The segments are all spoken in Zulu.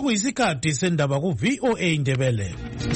sekuyisikhathi sendaba ku VOA Indebele.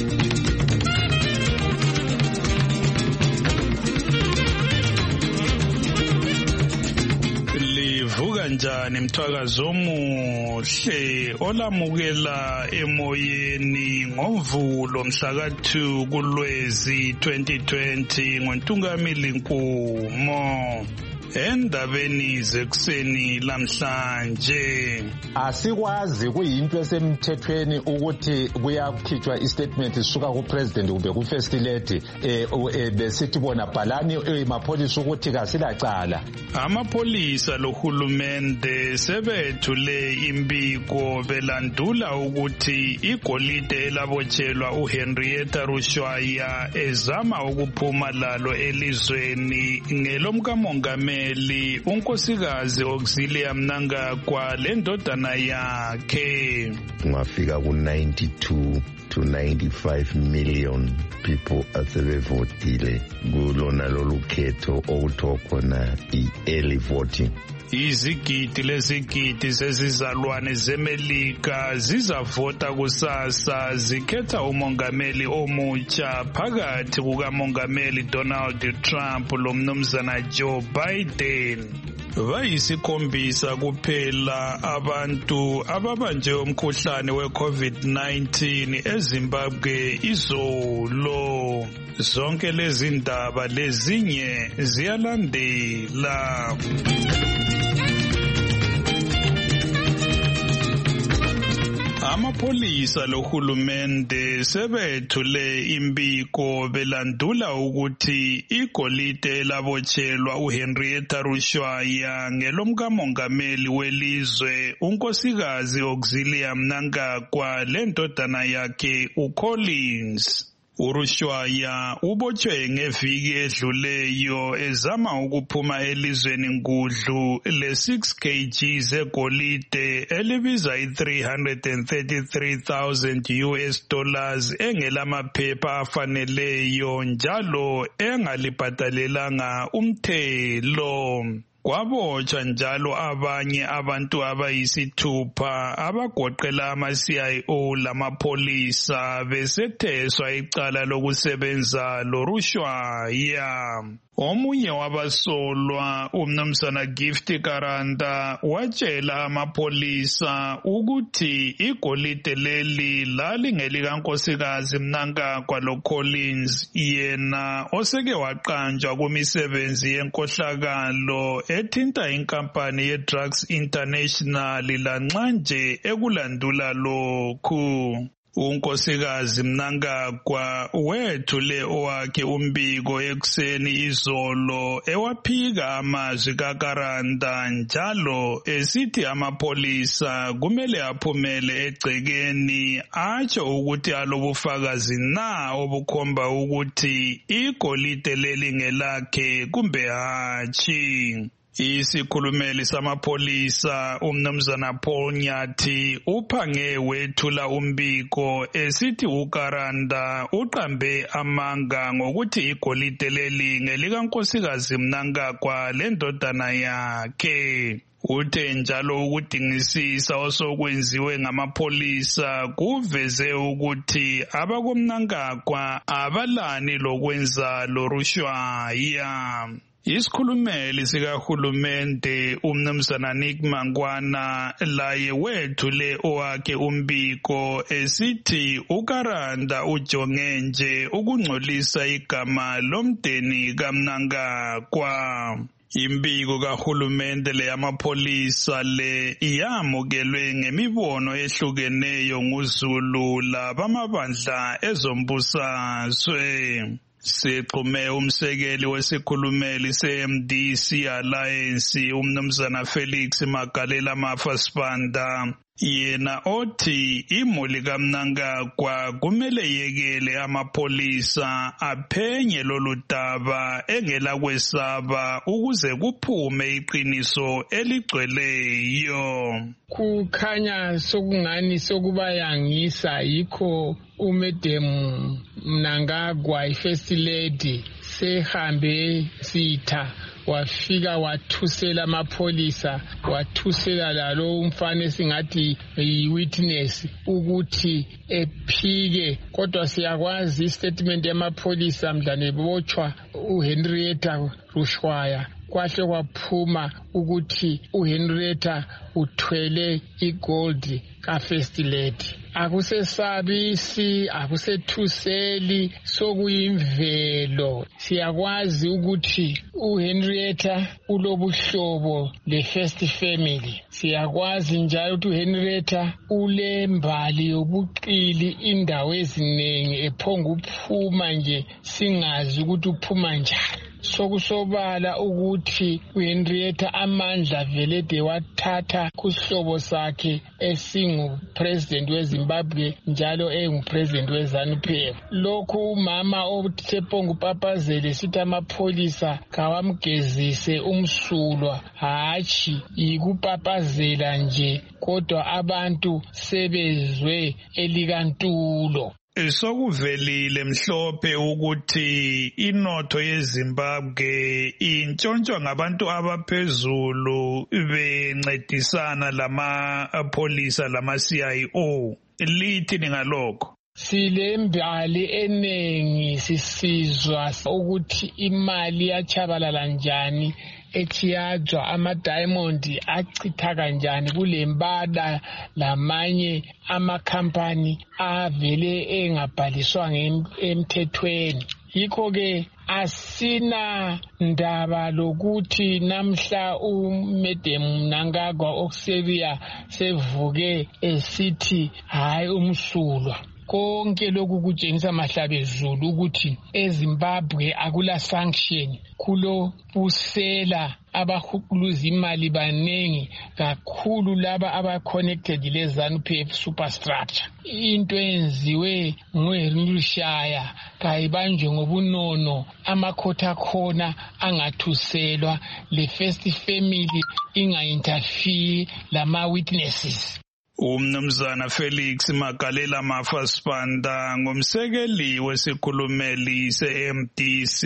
Livuka njani mthwakazi omuhle olamukela emoyeni ngoMvulo mhla ka-2 kuLwezi 2020 ngoNtungamili Nkumo. Endabeni zekuseni lamhlanje asikwazi kuyinto esemthethweni ukuthi kuyakhitshwa istatement isuka kupresident kumbe kufirst lady besithi bona bhalani emapholisa ukuthi kasilacala. Amapholisa lohulumende sebethule imbiko belandula ukuthi igolide elabotshelwa uHenrietta Rushwaya ezama ukuphuma lalo elizweni ngelomkamongameli unkosikazi Auxilia Mnangagwa lendodana yakhe. Kungafika ku-92 to 95 million people asebevotile kulona lolu khetho okuthiwa khona i-early voting. Izigidi lezigidi zezizalwane zeMelika zizavota kusasa zikhetha umongameli omutsha phakathi kukamongameli Donald Trump lomnumzana Joe Biden. Bayisikhombisa kuphela abantu ababanjwe umkhuhlane we-COVID-19 eZimbabwe izolo. Zonke lezi ndaba lezinye ziyalandela. Amapholisa lohulumende sebethule imbiko belandula ukuthi igolide elabotshelwa uHenrietta Rushwaya ngelomkamongameli welizwe unkosikazi Auxilia Mnangagwa lendodana yakhe uCollins. uRushwaya ubotshwe ngeviki edluleyo ezama ukuphuma elizweni ngudlu le6 kg zegolide elibiza $333,000 engelamaphepha afaneleyo njalo engalibhadalelanga umthelo. Kwabotshwa njalo abanye abantu abayisithupha abagoqela ama-CIO lamapholisa besetheswa icala lokusebenza loRushwaya. Omunye wabasolwa umnumzana Gift Karanda watshela amapholisa ukuthi igolide leli lalingelinkosikazi Mnangagwa loCollins yena oseke waqanjwa kumisebenzi yenkohlakalo ethinta inkampani yeDrugs International lanxanje ekulandula lokhu. Unkosikazi Mnangagwa wethule owakhe umbiko ekuseni izolo ewaphika amazwi kaKaranda njalo esithi amapholisa kumele aphumele egcekeni atsho ukuthi alobufakazi na obukhomba ukuthi igolide leli ngelakhe kumbe hatshi. Isikhulumeli samapholisa umnumzana Paul Nyathi uphange wethula umbiko esithi uKaranda uqambe amanga ngokuthi igolide leli ngelikankosikazi Mnangagwa lendodana yakhe. Uthe njalo ukudingisisa osokwenziwe ngamapholisa kuveze ukuthi abakoMnangagwa abalani lokwenza loRushwaya. Isikhulumeli sikahulumende umnumzana Nick Mangwana laye wethule owakhe umbiko esithi uKaranda ujonge nje ukungcolisa igama lomdeni kaMnangagwa. Imbiko kahulumende leyamapholisa le yamukelwe ngemibono ehlukeneyo nguZulu labamabandla ezombusazwe. Sixhume umsekeli wesikhulumeli se-MDC Alliance umnumzana Felix Magalela Mafasibanda yena othi imuli kaMnangagwa kumele yekele amapholisa aphenye lolu daba engela kwesaba ukuze kuphume iqiniso eligcweleyo. Kukhanya sokungani sokubayangisa yikho uMadam Mnangagwa iFirst Lady sehambe sitha wafika wathusela amapholisa, wathusela lalo umfana esingathi yi-witness ukuthi ephike. Kodwa siyakwazi istatement yamapholisa mdlane ebotshwa uHenrietta Rushwaya kwahle kwaphuma ukuthi uHenrietta uthwele igold ka-First Lady. Akusesabisi, akusethuseli, sokuyimvelo. Siyakwazi ukuthi uHenrietta ulobuhlobo le-First Family. Siyakwazi njalo ukuthi uHenrietta ulembali yobuqili indawo eziningi ephonga uphuma nje singazi ukuthi uphuma njani. Sokusobala ukuthi uHenrietta amandla vele de wathatha kusihlobo sakhe esingu-president weZimbabwe njalo engu-president weZANU-PF. Lokhu umama othephonga upapazele sithi amapholisa kawamgezise umsulwa, hatshi yikupapazela nje, kodwa abantu sebezwe elikantulo. Sokuvelile mhlophe ukuthi inotho yeZimbabwe intshontshwa ngabantu abaphezulu bencedisana lama-pholisa lama-CIO. Lithi ningalokho? Silembali enengi sisizwa ukuthi imali yachabalala njani echiyadzwa ama-diamond achitha kanjani kulembada lamanye amakhampani avele engabhaliswanga emthethweni. Yikho-ke asina ndaba lokuthi namhla uMadam Mnangagwa okusebiya sevuke esithi hayi umsulwa. Konke lokhu kutshengisa mahlabezulu ukuthi eZimbabwe akula sanction, kulo busela abahukuluza imali banengi kakhulu laba abaconnected leZANU-PF superstructure. Into enziwe nguHenrietta kayibanjwe ngobunono, amakhotha akhona angathuselwa, le-First Family inga-interfere lama-witnesses. Umnumzana Felix Magalela Mafasipanda ngumsekeli wesikhulumeli se-MDC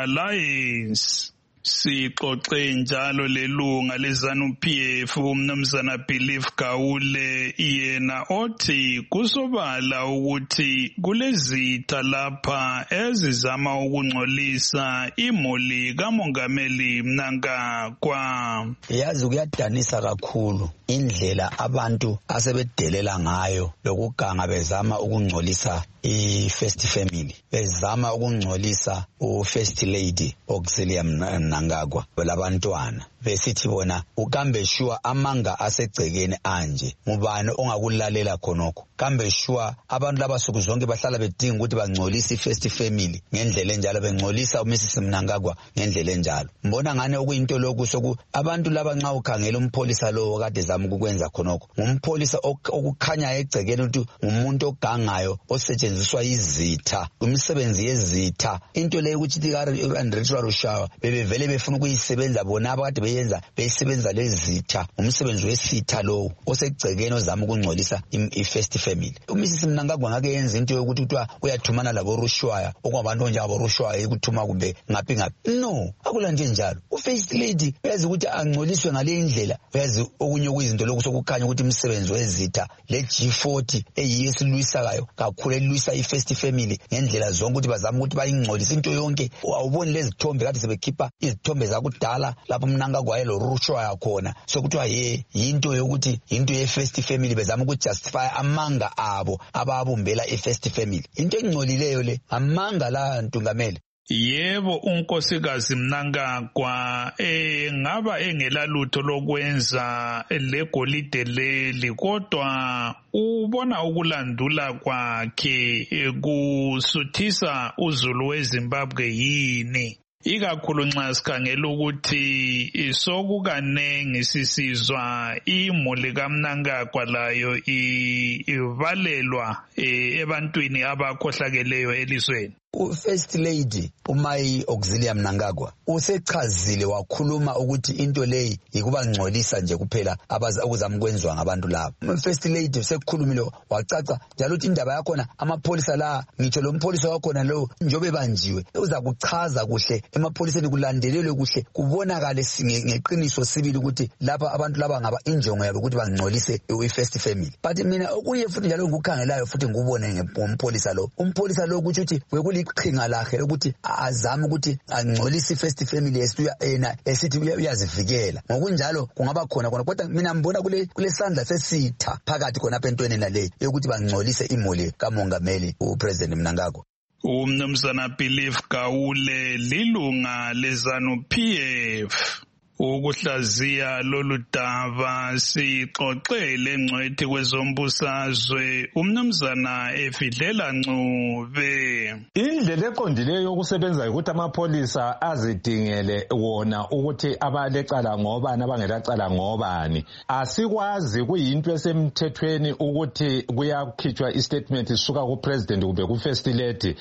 Alliance. Sixoxe njalo lelunga leZANU-PF umnumzana Believe Gawule yena othi kusobala ukuthi kulezitha lapha ezizama ukungcolisa imuli kaMongameli Mnangagwa. Yazi kuyadanisa kakhulu indlela abantu asebedelela ngayo lokuganga bezama ukungcolisa i-First Family, bezama ukungcolisa u-First Lady Auxilium Mnangagwa labantwana. Besithi bona ukambe shua amanga asegcekeni anje ngubani ongakulalela khonokho. Kambe shua abantu laba suku zonke bahlala bedinga ukuthi bangcolisa i-First Family ngendlela enjalo, bengcolisa uMrs Mnangagwa ngendlela enjalo. Mbona ngane okuyinto lokhu soku abantu laba nxa ukhangela umpholisa lo kade zama ukwenza khonokho, ngumpholisa okukhanya egcekeni ukuthi ngumuntu ogangayo osetshenziswa izitha, umsebenzi yezitha. Into leyo ukuthi uHenrietta Rushwaya bebevele befuna ukuyisebenza bona abakade beyisebenza lezitha, umsebenzi wesitha lo osegcekeni ozama ukungcolisa i-First Family. uMrs Mnangagwa ngake yenza into yokuthi kuthiwa uyathumana labo Rushwaya, okwabantu njengabo Rushwaya ukuthuma kumbe ngaphi ngaphi. No, akula nje njalo. U-First Lady uyazi ukuthi angcoliswe ngale indlela. Uyazi okunye kuyizinto lokhu sokukhanya ukuthi umsebenzi wezitha le G40 eyiyo esilwisakayo kakhulu elwisa i-First Family ngendlela zonke ukuthi bazama ukuthi bayingcolise into yonke. Awuboni lezi zithombe kade sebekhipha izithombe zakudala lapho Mnangagwa yelo Rushwaya khona, sokuthiwa yinto yokuthi into ye-First Family bezama ukujustify amanga abo ababumbela i-First Family. Into engcolileyo le amanga la Ntungameli. Yebo, unkosikazi Mnangagwa ngaba engela lutho lokwenza legolide leli, kodwa ubona ukulandula kwakhe kusuthisa uzulu weZimbabwe yini? Ikakhulu nxa sikhangela ukuthi sokukanengi sisizwa imuli kaMnangagwa layo ivalelwa ebantwini abakhohlakeleyo elizweni. First Lady uMai Auxiliary Mnangagwa usechazile wakhuluma ukuthi into leyi ikubangcolisa nje kuphela okuzamkwenzwa ngabantu labo. First Lady usekukhulumile wacaca njalo ukuthi indaba yakhona amapholisa la ngitsho lo mpholisa wakhona lo njobe banjiwe uza kuchaza kuhle emapholiseni kulandelelwe kuhle kubonakale ngeqiniso sibili ukuthi lapha abantu laba ngaba injongo yabo ukuthi bangcolise iFirst Family. But mina okuye futhi njalo ngikukhangelayo futhi ngubone ngompholisa lo umpolisa lo ukuthi kwekuliqhinga lakhe ukuthi azame ukuthi angcolise iFirst Family esithi uyazivikela ngokunjalo kungaba khona kodwa mina ngibona kule sandla sesitha phakathi khona pentweni nale ukuthi bangcolise imuli kamongameli uPresident Mnangagwa. Umnumzana Belief Gawule lilunga leZANU-PF. Ukuhlaziya lolu daba sixoxele ngcwethi kwezombusazwe umnumzana Efidlela Ncube. Indlela eqondileyo yokusebenza ukuthi amapholisa azidingele wona ukuthi abalecala ngobani abangelacala ngobani. Asikwazi kuyinto esemthethweni ukuthi kuyakhitshwa istatement isuka kuPresident kube kuFirst Lady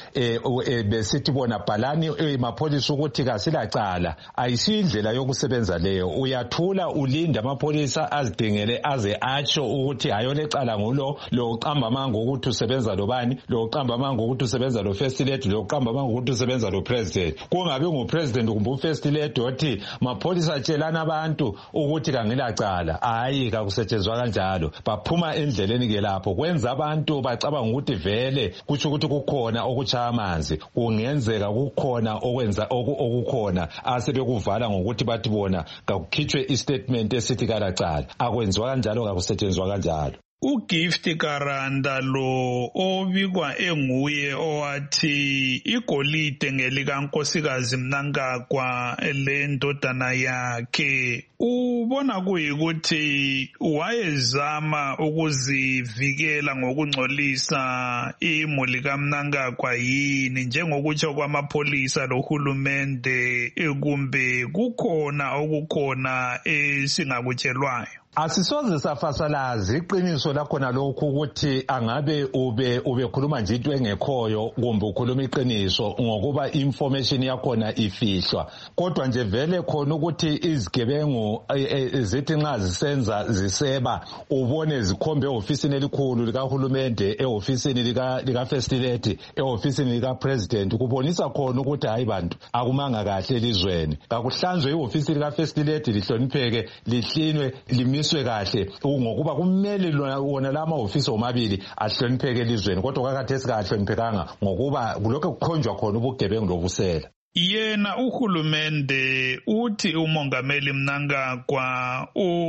besithi bona bhalani amapholisa ukuthi kasilacala. Ayisindlela yokusebenza leyo. Uyathula ulinda amapholisa azidingele aze atsho ukuthi ayolecala ngulo lo qamba amanga ukuthi usebenza lobani lo qamba amanga ukuthi usebenza lo First Lady lo qamba amanga ukuthi usebenza lo President. Kungabe nguPresident kumbe uFirst Lady othi mapholisa atshelana abantu ukuthi kangilacala. Hayi kakusetshenzwa kanjalo. Baphuma endleleni ke lapho kwenza abantu bacabanga ukuthi vele kuthi ukuthi kukhona okuchaya amanzi kungenzeka kukhona okwenza okukhona asebekuvala ngokuthi bathi bona kakukhitshwe istatement esithi kalacala. Akwenziwa kanjalo kakusetshenzwa kanjalo. uGift Karanda lo obikwa enguye owathi igolide ngelikankosikazi Mnangagwa lendodana yakhe ubona kuyikuthi wayezama ukuzivikela ngokungcolisa imuli kaMnangagwa yini njengokutsho kwamapholisa lohulumende kumbe kukhona okukhona esingakutshelwayo? Asisoze safasalazi iqiniso lakhona lokhu ukuthi angabe ubekhuluma nje into engekhoyo kumbe ukhuluma iqiniso ngokuba information yakhona ifihlwa. Kodwa nje vele khona ukuthi izigebengu zithi nxa zisenza ziseba ubone zikhombe ehofisini elikhulu likahulumende ehofisini lika First Lady ehofisini lika President kubonisa khona ukuthi hayi bantu akumanga kahle elizweni. Kakuhlanzwe ihofisi lika First Lady lihlonipheke lihlinwe limiswe kahle ngokuba kumele wona lama ofisi omabili ahlonipheke elizweni kodwa kakhathesi kahloniphekanga ngokuba kulokho kukhonjwa khona ubugebengu lobusela. Yena uhulumende uthi umongameli Mnangagwa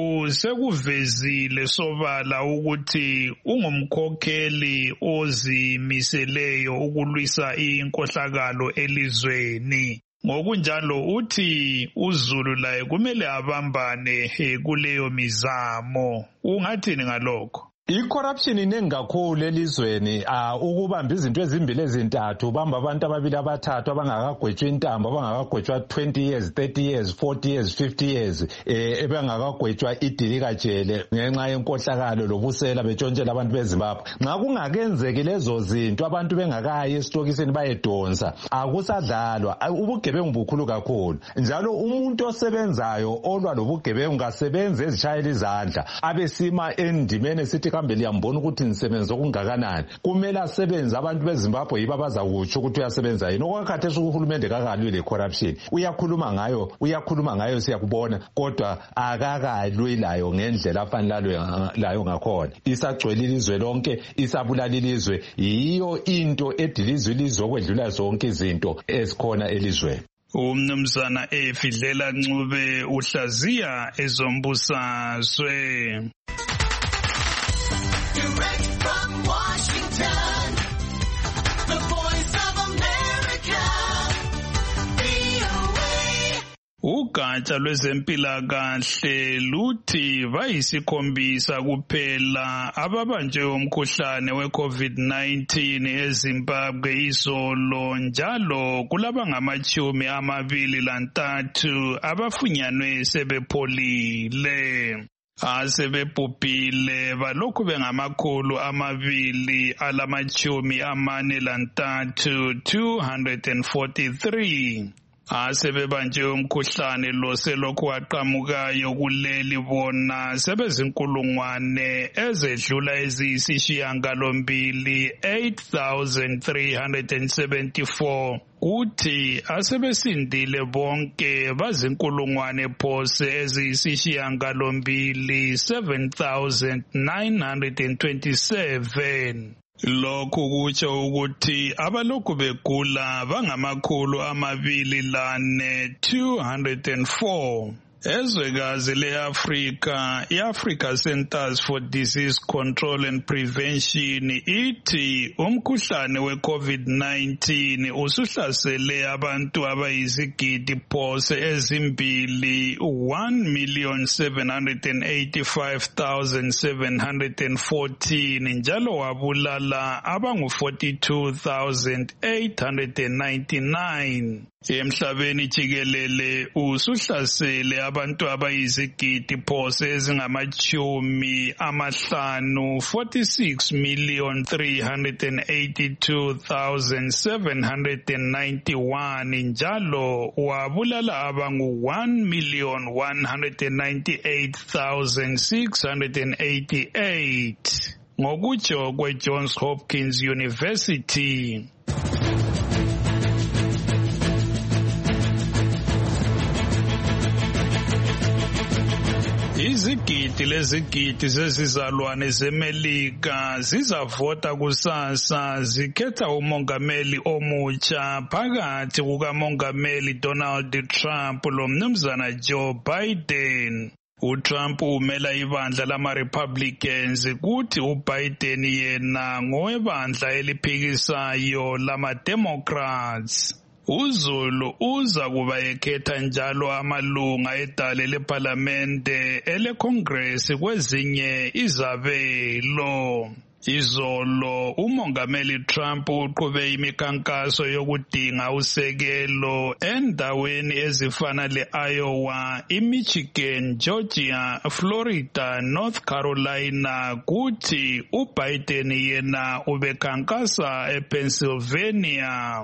usekuvezile sobala ukuthi ungumkhokheli ozimiseleyo ukulwisa inkohlakalo elizweni. Ngokunjalo uthi uZulu laye kumele abambane kuleyo mizamo. Ungathini ngalokho? I-corruption inengi kakhulu elizweni ukubamba izinto ezimbili ezintathu ubamba abantu ababili abathathu abangakagwetshwa intambo abangakagwetshwa 20 years 30 years 40 years 50 years ebangakagwetshwa idilikajele ngenxa yenkohlakalo lobusela betshontshela abantu beZimbabwe. Nxa kungakenzeki lezo zinto abantu bengakayi esitokisini bayedonsa akusadlalwa ubugebengu bukhulu kakhulu njalo umuntu osebenzayo olwa lobugebengu ngasebenze ezishayela izandla abesima endimene sithi kambe liyambona ukuthi nisebenza okungakanani kumele asebenze abantu beZimbabwe yiba bazakutsho ukuthi uyasebenza yini okwakhathesi uhulumende kakalwi le corruption uyakhuluma ngayo siyakubona kodwa akakalwi layo ngendlela afanelayo ngakhona isagcwele ilizwe lonke isabulala ilizwe yiyo into edilizwe ilizwe okwedlula zonke izinto ezikhona elizweni. Umnumzana Efidlela Ncube uhlaziya ezombusazwe. Direct from Washington, the Voice of America, VOA. Ugatsha lwezempilakahle luthi bayisikhombisa kuphela ababanjwe umkhuhlane weCovid-19 eZimbabwe izolo njalo kulaba ngama-23 abafunyanwe sebepholile. asebebhubhile balokhu bengamakhulu 243 243 asebebanjwe umkhuhlane lo selokhu waqhamukayo kuleli bona sebezinkulungwane ezedlula eziyisishiyagalombili 8,374 kuthi asebesindile bonke bazinkulungwane phose eziyisishiyagalombili 7,927 lokhu kutsho ukuthi abalokhu begula bangamakhulu 204 ezwekazi le-Afrika i-Africa Centers for Disease Control and Prevention ithi umkhuhlane we-COVID-19 usuhlasele abantu abayizigidi phose ezimbili 1,785,714 njalo wabulala abangu-42,899 emhlabeni jikelele usuhlasele abantu abayizigidi phose ezingamachumi amahlanu 46,382,791 njalo wabulala abangu 1,198,688 ngokutsho kwe-Johns Hopkins University. Izigidi lezigidi zezizalwane zeMelika zizavota kusasa zikhetha umongameli omutsha phakathi kukamongameli Donald Trump lomnumzana Joe Biden. uTrump umela ibandla lama-Republicans kuthi uBiden yena ngowebandla eliphikisayo lama-Democrats. uZulu uza kuba ekhetha njalo amalunga edale lephalamende eleCongress kwezinye izabelo. Izolo umongameli Trump uqhube imikhankaso yokudinga usekelo endaweni ezifana le-Iowa, iMichigan, Georgia, Florida, North Carolina kuthi uBiden yena ubekhankasa ePennsylvania.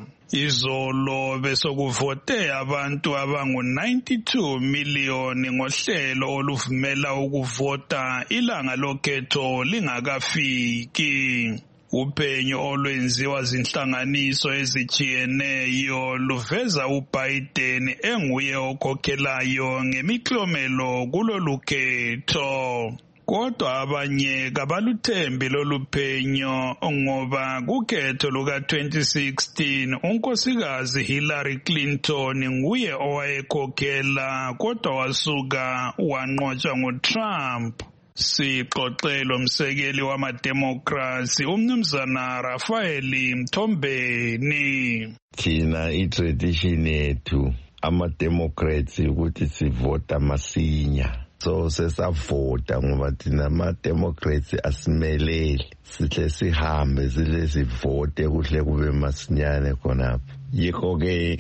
Izolo besokuvote abantu abangu-92 miliyoni ngohlelo oluvumela ukuvota ilanga lokhetho lingakafiki. Uphenyo olwenziwa zinhlanganiso ezijiyeneyo luveza uBiden enguye okhokhelayo ngemiklomelo kulolu khetho. Kodwa abanye kabaluthembi loluphenyo ngoba kukhetho luka-2016 unkosikazi Hillary Clinton nguye owayekhokhela kodwa wasuka wanqotshwa nguTrump. Sixoxele umsekeli wama-Democrats umnumzana Rafael Mthombeni. Thina i-tradition yethu ama-Democrats ukuthi sivota masinya. So sesavota ngoba thina ama-Democrats asimeleli sihle sihambe sile sivote kuhle kube masinyane khonapho. Yikho-ke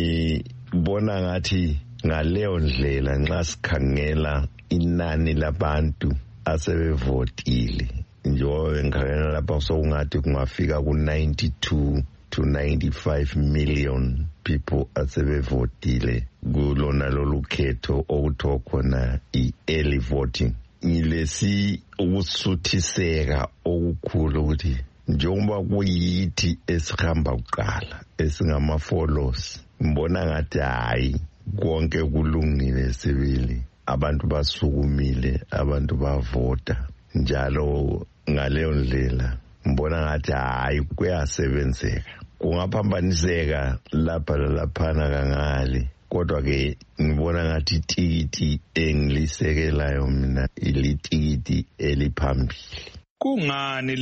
ngibona ngathi ngaleyo ndlela nxa sikhangela inani labantu asebevotile njengoba ngikhangela lapha sokungathi kungafika ku-92 to 95 million people asebevotile kulona lolu khetho okuthiwa khona i-early voting. Ngilesi ukusuthiseka okukhulu ukuthi njengoba kuyithi esihamba kuqala esingama-follows ngibona ngathi hayi konke kulungile sibili abantu basukumile abantu bavota njalo ngaleyo ndlela ngibona ngathi hayi kuyasebenzeka. Kungaphambaniseka lapha lalaphana kangale kodwa-ke ngibona ngathi itikiti engilisekelayo mina ilitikiti eliphambili. Kungani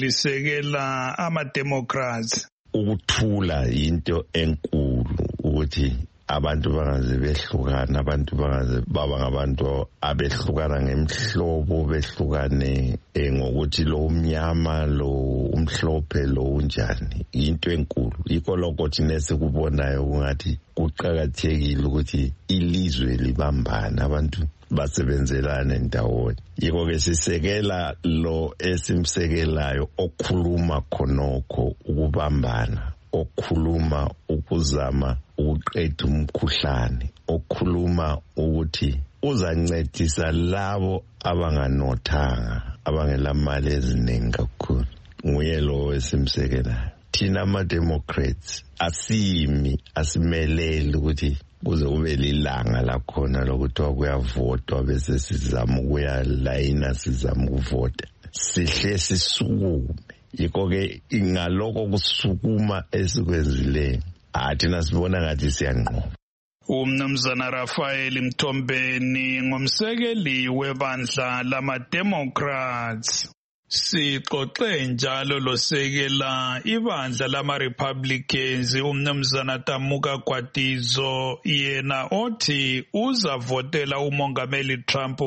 lisekela ama-Democrats? Ukuthula into enkulu ukuthi abantu bangaze behlukana, abantu bangaze baba ngabantu abehlukana ngemihlobo, behlukane ngokuthi lo umnyama, lo umhlophe, lo unjani. Into enkulu yikho lokho thina esikubonayo kungathi kuqakathekile ukuthi ilizwe libambane, abantu basebenzelane ndawonye. Yiko ke sisekela lo esimsekelayo okhuluma khonokho ukubambana, okhuluma ukuzama ukuqeda umkhuhlane, okhuluma ukuthi uzancedisa labo abanganothanga, abangelamali eziningi kakhulu. Nguye lo esimsekelayo. Thina ama-Democrats asimeleli ukuthi kuze kube lilanga lakhona lokuthiwa kuyavotwa bese sizama ukuya layina sizama ukuvota. Sihle sisukume. Yiko-ke ingaloko kusukuma esikwenzileyo thina sibona ngathi siyanqoba. Umnumzana Raphael Mthombeni ngumsekeli webandla lama-Democrats. Sixoxe njalo losekela ibandla lama-Republicans umnumzana Tamuka Gwadizo, yena othi uzavotela umongameli Trump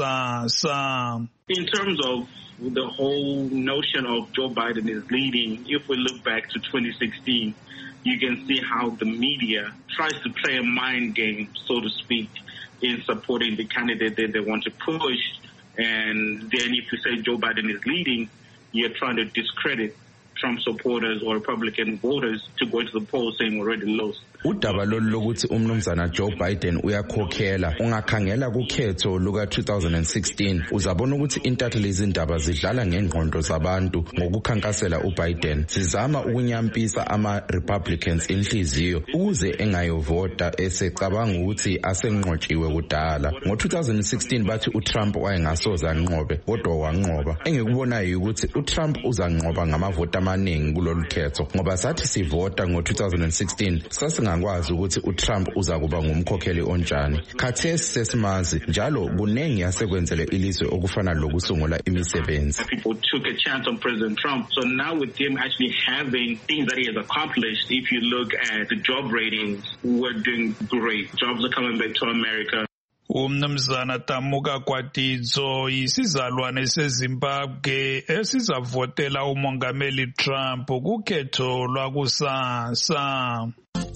kusasa. In terms of the whole notion of Joe Biden is leading, if we look back to 2016, you can see how the media tries to play a mind game, so to speak, in supporting the candidate that they want to push. And then if you say Joe Biden is leading, you're trying to discredit Trump supporters or Republican voters to go to the polls saying we're already lost. Udaba lolu lokuthi umnumzana Joe Biden uyakhokhela, ungakhangela kukhetho luka 2016 uzabona ukuthi intatheli izindaba zidlala ngengqondo zabantu ngokukhankasela uBiden. Sizama ukunyampisa ama-Republicans inhliziyo ukuze engayovota esecabanga ukuthi asenqotshiwe kudala. Ngo-2016 bathi uTrump wayengasoze anqobe kodwa wanqoba. Engikubonayo ukuthi uTrump uzanqoba ngamavoti amaningi kulolu khetho ngoba sathi sivota ngo-2016 sasingakwazi ukuthi uTrump uzakuba ngumkhokheli onjani. Khathesi sesimazi njalo kunengi yasekwenzele ilizwe okufana lokusungula imisebenzi. People took a chance on President Trump. So now with him actually having things that he has accomplished, if you look at the job ratings, we're doing great. Jobs are coming back to America. Umnumzana Tamuka Gwadizo yisizalwane seZimbabwe esizavotela umongameli Trump kukhetho lwakusasa.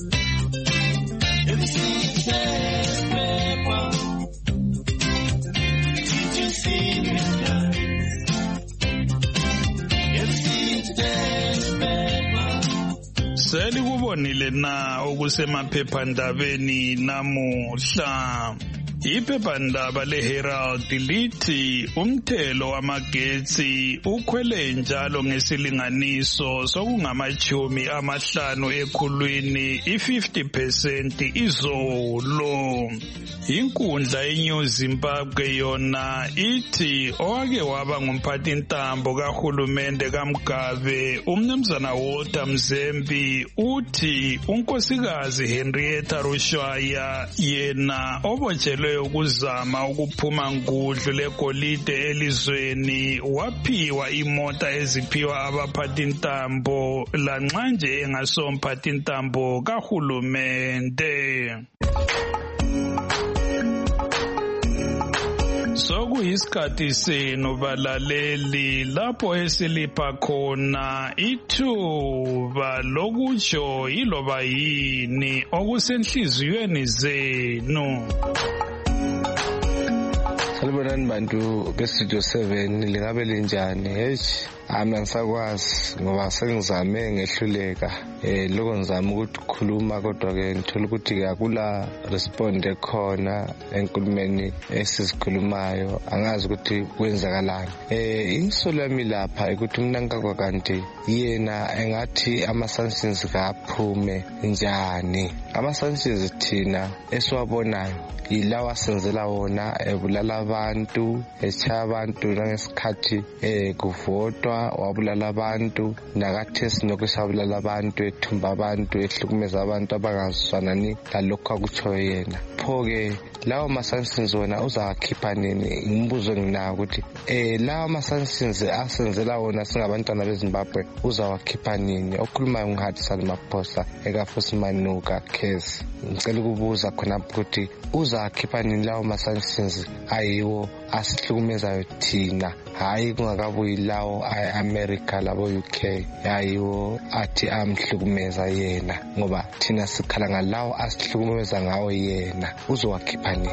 Selikubonile na okusemaphephandabeni namuhla. Iphephandaba leHerald lithi umthelo wamagetsi ukhwele njalo ngesilinganiso sokungama-50 ekhulwini, i-50% izolo. Inkundla yeNew Zimbabwe yona ithi owake waba ngumphathintambo kahulumende kaMgabe umnumzana Walter Mzembi uthi unkosikazi Henrietta Rushwaya yena obotshelwe ukuzama ukuphuma ngudlu legolide elizweni waphiwa imota eziphiwa abaphathintambo lanxa nje engasomphathintambo kahulumende. Sokuyisikhathi senu balaleli lapho esilipha khona ithuba lokutsho iloba yini okusenhliziyweni zenu. Salibonani bantu bestudio 7 lingabe linjani? Angisakwazi ngoba sengizame ngehluleka lokho ngizama ukuthi khuluma kodwa ke ngithola ukuthi akula respond ekhona enkulumeni esizikhulumayo, angazi ukuthi kwenzakalani. Insolo yami lapha ukuthi mina ngikakwa kanti yena engathi ama-sanctions kaphume njani. Ama-sanctions thina esiwabonayo yilawa senzela wona ebulala abantu, echaya abantu nangesikhathi kuvotwa wabulala abantu nakathesi nokusabulala abantu ethumba abantu ehlukumeza abantu abangazwanani lalokho akutsho yena. Pho-ke lawo ma-sanctions wona uzawakhipha nini? Umbuzo enginawo ukuthi lawo ma-sanctions asenzela wona singabantwana beZimbabwe uzawakhipha nini? Okhulumayo nguHudson Maphosa ekaForce Manuka case. Ngicela ukubuza khonapho ukuthi uzawakhipha nini lawo ma-sanctions ayiwo asihlukumezayo thina, hayi kungakabuyi lawo America labo UK, ayiwo athi amhlukumeza yena, ngoba thina sikhala ngalawo asihlukumeza ngawo yena. Uzowakhipha nini?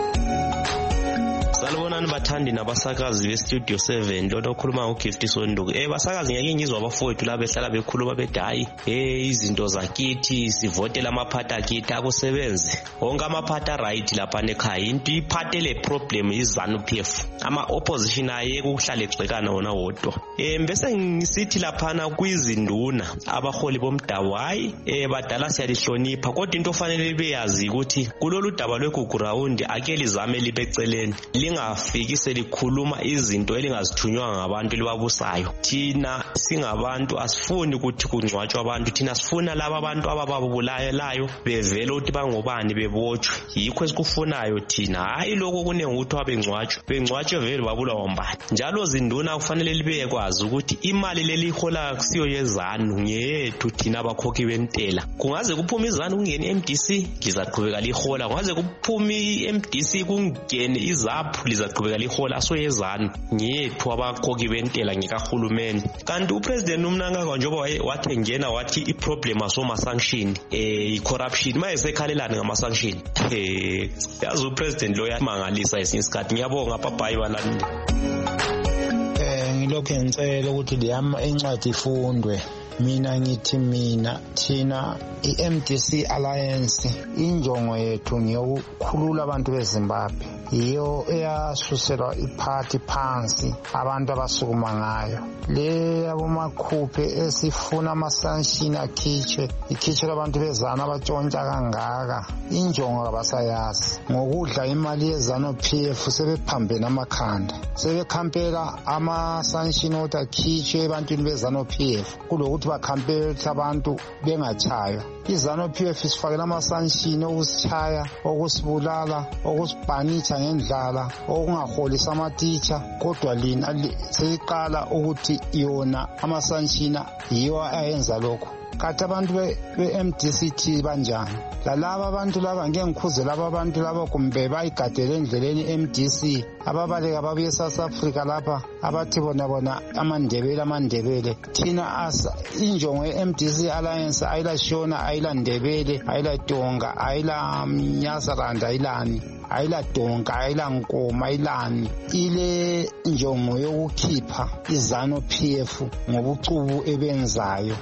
Salibonani bathandi nabasakazi beStudio 7 lo okhuluma uGift Sonduku. Basakazi ngeke ngizwe abafowethu la behlala bekhuluma bethi hayi izinto zakithi sivotela amaphatha akithi akusebenzi. Wonke amaphatha right lapha nekhaya. Into iphathe le problem iZANU-PF. Ama opposition ayeke ukuhlala egxekana wona wodwa. Bese ngisithi laphana kwizinduna abaholi bomdabu hayi badala siyalihlonipha, kodwa into ofanele beyazi ukuthi kulolu daba lweGugu Round ake lizame libeceleni. Lingafiki selikhuluma izinto elingazithunywanga ngabantu libabusayo. Thina singabantu asifuni ukuthi kungcwatshwe abantu, thina sifuna laba abantu abababulalayo bevele ukuthi bangobani bebotshwe. Yikho esikufunayo thina, hayi lokho kunenge ukuthi bengcwatshwe vele babulawa mbani. Njalo zinduna kufanele libe kwazi ukuthi imali leli ihola akusiyo yeZANU, ngeyethu thina abakhokhi bentela. Kungaze kuphume iZANU kungene iMDC lizaqhubeka lihola, kungaze kuphume iMDC kungene iZAPU lizaqhubeka lihola, asoyezana ngiyethu abakhokhi bentela ngikahulumeni. Kanti upresident uMnangagwa njengoba wathi ngena wathi iproblem asoma sanction icorruption mayesekhalelana ngama sanction. Yazi upresident lo yamangalisa isikhathi. Ngiyabonga papayi balandi. Ngilokho ngicela ukuthi leyama encwadi ifundwe. Mina thina iMDC Alliance injongo yethu ngiyokukhulula abantu beZimbabwe, iyo eyasuselwa iphathi phansi abantu abasukuma ngayo. Le abomakhuphe esifuna amasanction ikhitshwe abantu beZANU abatshontsha kangaka, injongo abasayazi. Ngokudla imali yeZANU-PF sebephambene amakhanda, sebekhampela amasanction ukuthi akhitshwe ebantwini beZANU-PF kulokuthi bakhampela abantu bengatshaywa. iZANU-PF isifakela amasanction okusitshaya, okusibulala, okusibhanitsha ngendlala, okungaholisa amatitsha, kodwa lina seyiqala ukuthi yona amasanction yiwo ayenza lokho. Kathi abantu be-MDCT banjani? Lalaba abantu laba ngeke ngikhuze laba abantu laba kumbe bayigadele endleleni MDC ababaleka babuye eSouth Africa lapha abathi bona amandebele. Thina injongo ye-MDC Alliance ayilashona, ayilandebele, ayiladonga, ayilamnyazaranda, ayilani, ayiladonga, ayilankoma, ayilani. Ile injongo yokukhipha iZANU-PF ngobucubu ebenzayo,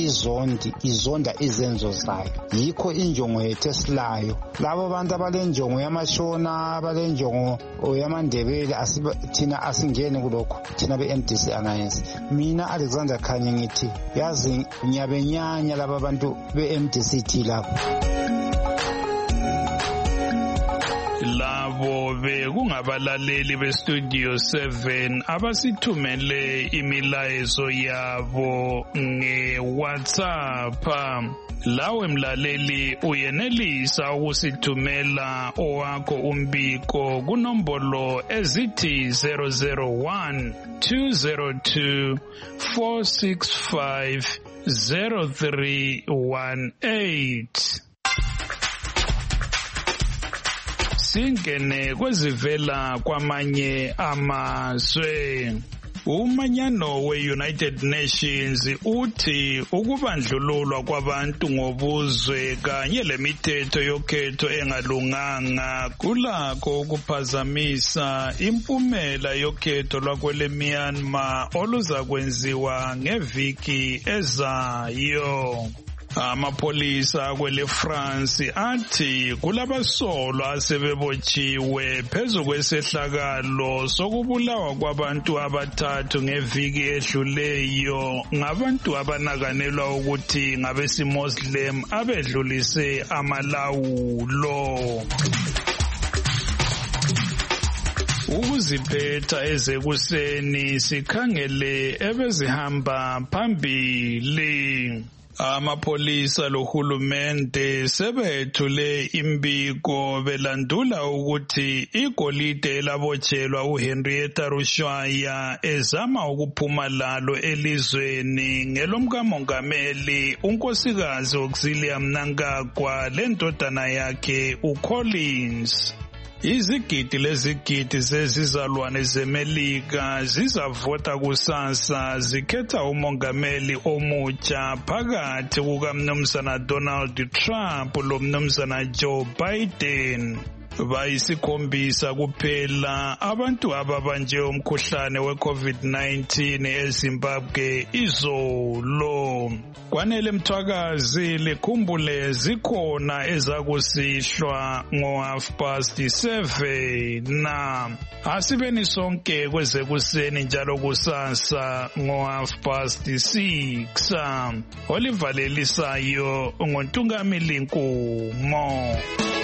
izonda izenzo zayo. Yikho injongo yethu esilayo. Labo bantu abalenjongo yamashona, abalenjongo yamandebele, thina asingene kulokho. Thina be-MDC Alliance. Mina Alexander Khanye ngithi yazi nyabenyanya laba bantu be-MDCT labo. Labo bekungabalaleli beStudio 7 abasithumele imilayezo yabo ngeWhatsApp. Lawe mlaleli uyenelisa ukusithumela owakho umbiko kunombolo ezithi 001 202 465 0318. Singene kwezivela kwamanye amazwe. Umanyano we-United Nations uthi ukubandlululwa kwabantu ngobuzwe kanye lemithetho yokhetho engalunganga kulakho ukuphazamisa impumela yokhetho lwakwele Myanmar oluzakwenziwa ngeviki ezayo. Amapolisa kwele France athi kulabasolwa asebebotshiwe phezu kwesehlakalo sokubulawa kwabantu abathathu ngeviki edluleyo ngabantu abanakanelwa ukuthi ngabesiMuslim abedlulise amalawulo. ukuziphetha ezekuseni sikhangele ebezihamba phambili. Amapolisa lohulumende sebethule imbiko belandula ukuthi igolide elabotshelwa uHenrietta Rushwaya ezama ukuphuma lalo elizweni ngelomkamongameli unkosikazi Auxilia Mnangagwa lendodana yakhe uCollins. Izigidi lezigidi zezizalwane zeMelika zizavota kusasa zikhetha umongameli omutsha phakathi kukaMnumzana Donald Trump loMnumzana Joe Biden. Bayisikhombisa kuphela abantu ababanjwe umkhuhlane weCovid-19 eZimbabwe izolo. Kwanele Mthwakazi likhumbule zikhona ezakusihlwa ngo7:30 na asibeni sonke kwezekuseni njalo kusasa ngo6:30. Olivalelisayo ngontungamili Nkumo.